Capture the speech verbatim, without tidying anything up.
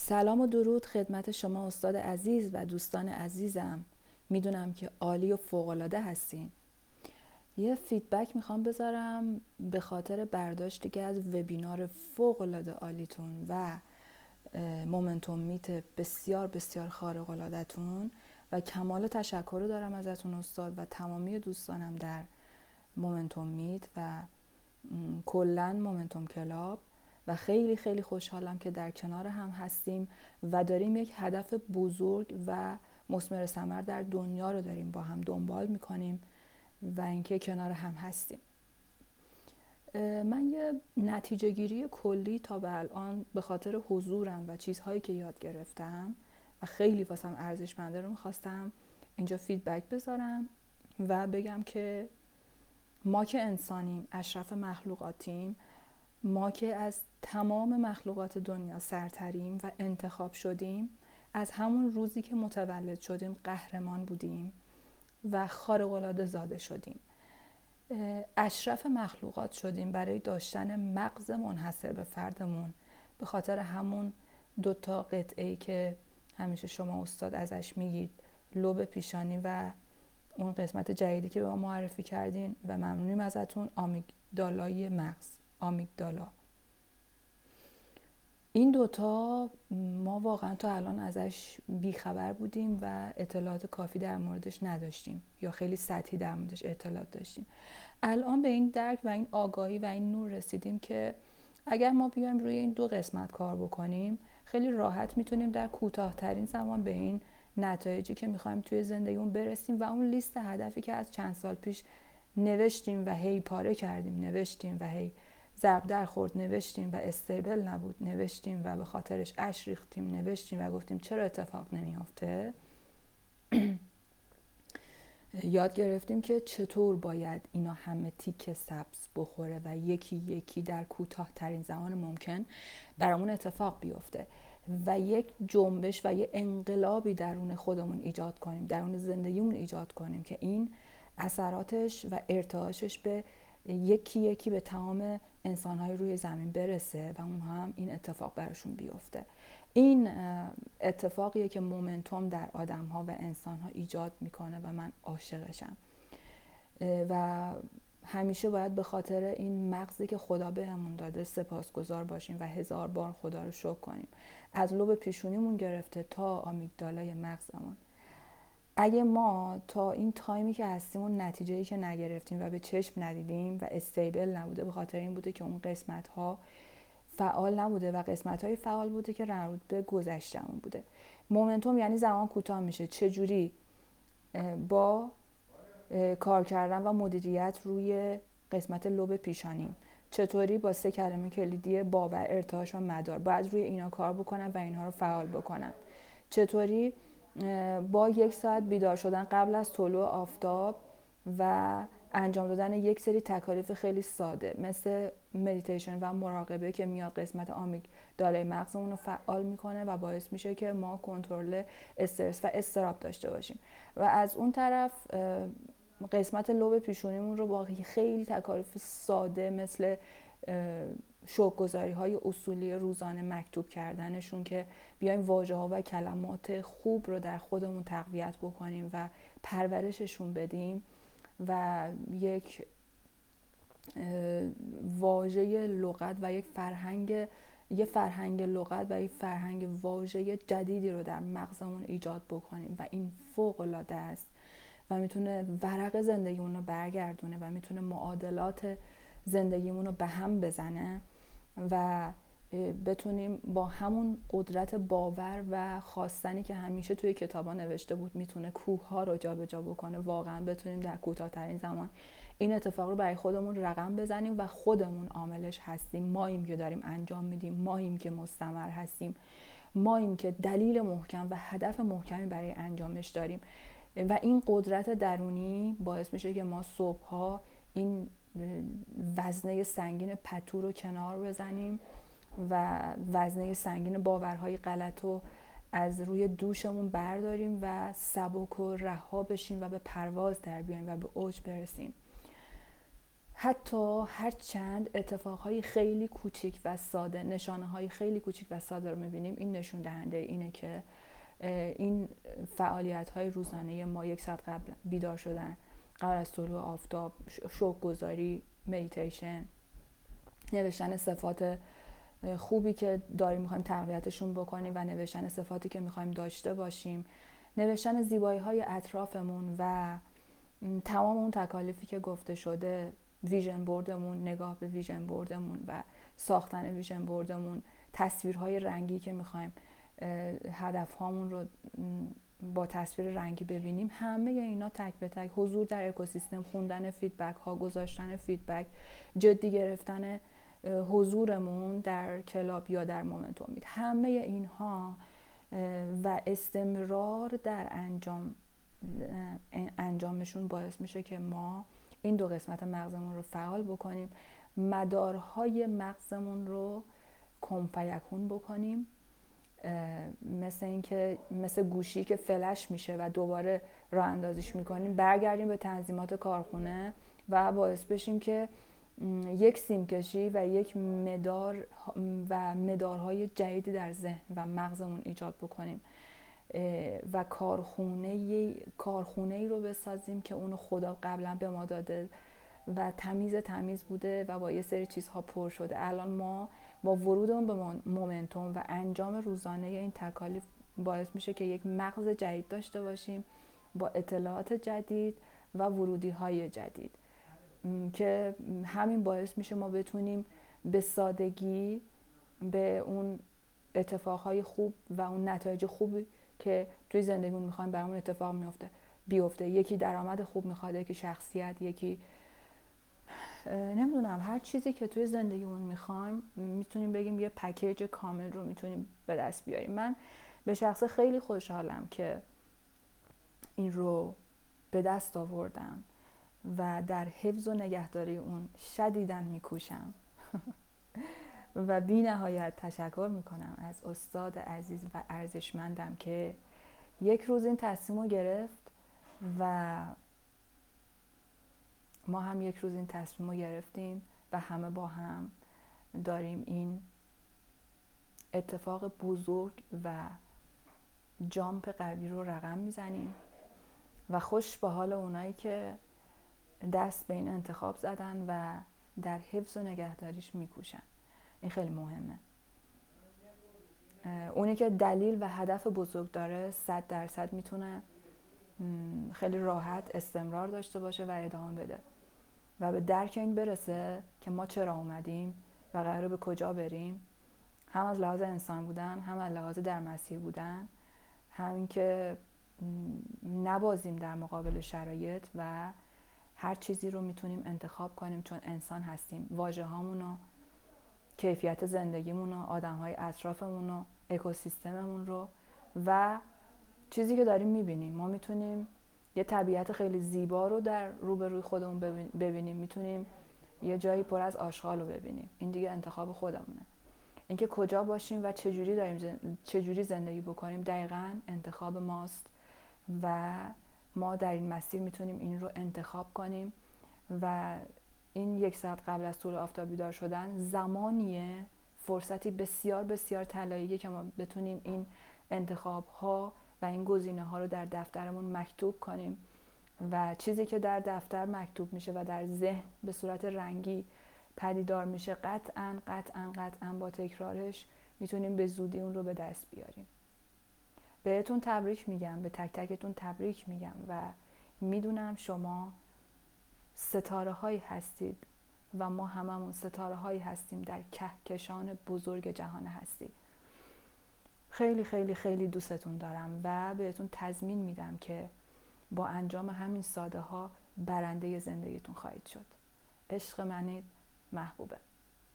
سلام و درود خدمت شما استاد عزیز و دوستان عزیزم. میدونم که عالی و فوق‌العاده هستین. یه فیدبک میخوام بذارم به خاطر برداشتی که از وبینار فوق‌العاده عالیتون و مومنتوم میت بسیار بسیار خارق‌العاده‌تون و کمال تشکر رو دارم ازتون استاد و تمامی دوستانم در مومنتوم میت و کلن مومنتوم کلاب و خیلی خیلی خوشحالم که در کنار هم هستیم و داریم یک هدف بزرگ و مثمر ثمر در دنیا رو داریم با هم دنبال میکنیم و اینکه کنار هم هستیم. من یه نتیجه گیری کلی تا به الان به خاطر حضورم و چیزهایی که یاد گرفتم و خیلی واسم ارزشمنده رو میخواستم اینجا فیدبک بذارم و بگم که ما که انسانیم، اشرف مخلوقاتیم، ما که از تمام مخلوقات دنیا سرتریم و انتخاب شدیم، از همون روزی که متولد شدیم قهرمان بودیم و خارق‌العاده زاده شدیم. اشرف مخلوقات شدیم برای داشتن مغز منحصر به فردمون، به خاطر همون دوتا قطعه‌ای که همیشه شما استاد ازش میگید، لوب پیشانی و اون قسمت جدیدی که به ما معرفی کردین و ممنونیم ازتون، آمیگدالای مغز، آمیگدالا. این دوتا ما واقعا تا الان ازش بیخبر بودیم و اطلاعات کافی در موردش نداشتیم یا خیلی سطحی در موردش اطلاعات داشتیم. الان به این درک و این آگاهی و این نور رسیدیم که اگر ما بیایم روی این دو قسمت کار بکنیم خیلی راحت میتونیم در کوتاه‌ترین زمان به این نتایجی که میخوایم توی زندگیمون برسیم و اون لیست هدفی که از چند سال پیش نوشتیم و هی پاره کردیم، نوشتیم و هی ضرب در خورد، نوشتیم و استیبل نبود، نوشتیم و به خاطرش اش ریختیم، نوشتیم و گفتیم چرا اتفاق نمیافته. یاد گرفتیم که چطور باید اینا همه تیکه سبز بخوره و یکی یکی در کوتاه‌ترین زمان ممکن برامون اتفاق بیفته و یک جنبش و یک انقلابی درون خودمون ایجاد کنیم، درون زندگیمون ایجاد کنیم که این اثراتش و ارتعاشش به یکی یکی به تمام انسان‌های روی زمین برسه و اونها هم این اتفاق براشون بیفته. این اتفاقیه که مومنتوم در آدم‌ها و انسان‌ها ایجاد میکنه و من عاشقشم و همیشه باید به خاطر این مغزی که خدا بهمون داده سپاسگزار باشیم و هزار بار خدا رو شکر کنیم، از لوب پیشونیمون گرفته تا آمیگدالای مغزمون. اگه ما تا این تایمی که هستیم اون نتیجه‌ای که نگرفتیم و به چشم ندیدیم و استیبل نبوده، به خاطر این بوده که اون قسمت‌ها فعال نبوده و قسمت‌های فعال بوده که مربوط به گذشتمون بوده. مومنتوم یعنی زمان کوتاه میشه. چجوری؟ با کار کردن و مدیریت روی قسمت لوب پیشانیم. چطوری؟ با سه کلمه کلیدی باور، ارتعاش و مدار. باید روی اینا کار بکنم و اینها رو فعال بکنم. چطوری؟ با یک ساعت بیدار شدن قبل از طلوع آفتاب و انجام دادن یک سری تکالیف خیلی ساده مثل مدیتیشن و مراقبه که میاد قسمت آمیگدالای مغزمون رو فعال میکنه و باعث میشه که ما کنترل استرس و اضطراب داشته باشیم و از اون طرف قسمت لوب پیشونیمون رو با خیلی تکالیف ساده مثل شوک‌گذاری های اصولی روزانه مکتوب کردنشون که بیایم واژه ها و کلمات خوب رو در خودمون تقویت بکنیم و پرورششون بدیم و یک واژه لغت و یک فرهنگ یه فرهنگ لغت و یک فرهنگ واژه جدیدی رو در مغزمون ایجاد بکنیم و این فوق العاده است و میتونه ورق زندگیمون رو برگردونه و میتونه معادلات زندگیمون رو به هم بزنه و بتونیم با همون قدرت باور و خواستنی که همیشه توی کتابا نوشته بود میتونه کوه ها رو جابجا بکنه، واقعا بتونیم در کوتاه‌ترین زمان این اتفاق رو برای خودمون رقم بزنیم و خودمون عاملش هستیم. ماییم که داریم انجام میدیم، ماییم که مستمر هستیم، ماییم که دلیل محکم و هدف محکمی برای انجامش داریم و این قدرت درونی باعث میشه که ما صبحها این وزنه سنگین پتو رو کنار بزنیم و وزنه سنگین باورهای غلط رو از روی دوشمون برداریم و سبک و رها بشیم و به پرواز در بیاییم و به اوج برسیم. حتی هر چند اتفاقهای خیلی کوچیک و ساده، نشانه های خیلی کوچیک و ساده رو میبینیم، این نشون دهنده اینه که این فعالیت های روزانه ما، یک ساعت قبل بیدار شدن، قبل از طلوع آفتاب، شوق‌گذاری، مدیتیشن، نوشتن صفات خوبی که داریم میخوایم تقویتشون بکنیم و نوشتن صفاتی که میخوایم داشته باشیم، نوشتن زیبایی های اطرافمون و تمام اون تکالیفی که گفته شده، ویژن بوردمون، نگاه به ویژن بوردمون و ساختن ویژن بوردمون، تصویرهای رنگی که میخوایم هدفهامون رو با تصویر رنگی ببینیم، همه اینا تک به تک، حضور در اکوسیستم، خوندن فیدبک ها، گذاشتن فیدبک، جدی گرفتن حضورمون در کلاب یا در مومنتوم مید، همه اینها و استمرار در انجام انجامشون باعث میشه که ما این دو قسمت مغزمون رو فعال بکنیم، مدارهای مغزمون رو کن فیکون بکنیم، مثل این که مثل گوشی که فلش میشه و دوباره راه اندازیش میکنیم، برگردیم به تنظیمات کارخونه و باعث بشیم که یک سیمکشی و یک مدار و مدارهای جدیدی در ذهن و مغزمون ایجاد بکنیم و کارخونه کارخونه ای رو بسازیم که اونو خدا قبلا به ما داده و تمیز تمیز بوده و با یه سری چیزها پر شده. الان ما با ورودمون به مومنتوم و انجام روزانه این تکالیف باعث میشه که یک مغز جدید داشته باشیم با اطلاعات جدید و ورودی های جدید که همین باعث میشه ما بتونیم به سادگی به اون اتفاقهای خوب و اون نتایج خوبی که توی زندگیمون میخوایم برامون اتفاق میفته بیفته. یکی درآمد خوب میخواد، یکی شخصیت، یکی نمیدونم هر چیزی که توی زندگیمون میخوایم، میتونیم بگیم یه پکیج کامل رو میتونیم به دست بیاریم. من به شخصه خیلی خوشحالم که این رو به دست آوردم و در حفظ و نگهداری اون شدیداً میکوشم و بی نهایت تشکر میکنم از استاد عزیز و ارزشمندم که یک روز این تصمیم رو گرفت و ما هم یک روز این تصمیم رو گرفتیم و همه با هم داریم این اتفاق بزرگ و جامپ قوی رو رقم میزنیم و خوش به حال اونایی که دست به این انتخاب زدن و در حفظ و نگهداریش میکوشن. این خیلی مهمه. اونی که دلیل و هدف بزرگ داره صد درصد میتونه خیلی راحت استمرار داشته باشه و ادامه بده و به درک این برسه که ما چرا اومدیم و قراره به کجا بریم، هم از لحاظ انسان بودن، هم از لحاظ در مسیر بودن، همین که نبازیم در مقابل شرایط و هر چیزی رو میتونیم انتخاب کنیم چون انسان هستیم. واژه هامونو، کیفیت زندگیمونو، آدم های اطرافمونو، اکوسیستممون رو و چیزی که داریم میبینیم. ما میتونیم یه طبیعت خیلی زیبا رو در روبروی خودمون ببینیم، میتونیم یه جایی پر از آشغال رو ببینیم. این دیگه انتخاب خودمونه. اینکه کجا باشیم و چجوری داریم چجوری زندگی بکنیم دقیقاً انتخاب ماست و ما در این مسیر میتونیم این رو انتخاب کنیم و این یک ساعت قبل از طلوع آفتاب بیدار شدن زمانیه، فرصتی بسیار بسیار طلاییه که ما بتونیم این انتخاب ها و این گزینه ها رو در دفترمون مکتوب کنیم و چیزی که در دفتر مکتوب میشه و در ذهن به صورت رنگی پدیدار میشه، قطعاً قطعاً قطعاً با تکرارش میتونیم به زودی اون رو به دست بیاریم. بهتون تبریک میگم، به تک تکتون تبریک میگم و میدونم شما ستاره هایی هستید و ما هممون ستاره هایی هستیم در کهکشان بزرگ جهان هستی. خیلی خیلی خیلی دوستتون دارم و بهتون تضمین میدم که با انجام همین ساده ها برنده زندگیتون خواهید شد. عشق منید، محبوبه.